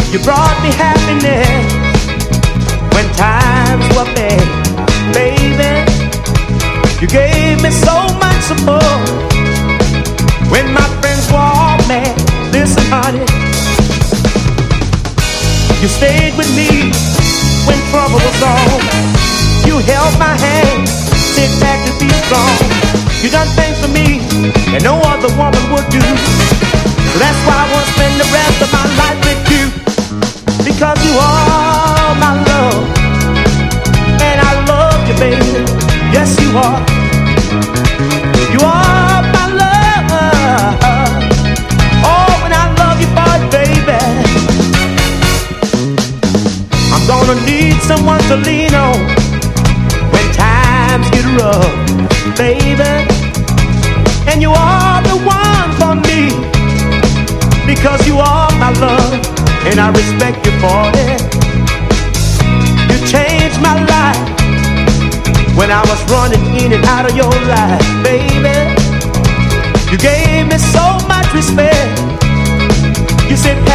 You brought me happiness when times were bad, baby. You gave me so much support when my friends were all mad. Listen, honey, you stayed with me when trouble was on. You held my hand, sit back and be strong. You done things for me that no other woman would do. So that's why I want to spend the rest of my life with you, because you are my love, and I love you, baby. Yes, you are. You are my love. Oh, and I love you for it, baby. I'm gonna need someone to lean on when times get rough, baby. And you are the one for me, because you are my love, and I respect you for it. You changed my life when I was running in and out of your life, baby. You gave me so much respect. You said,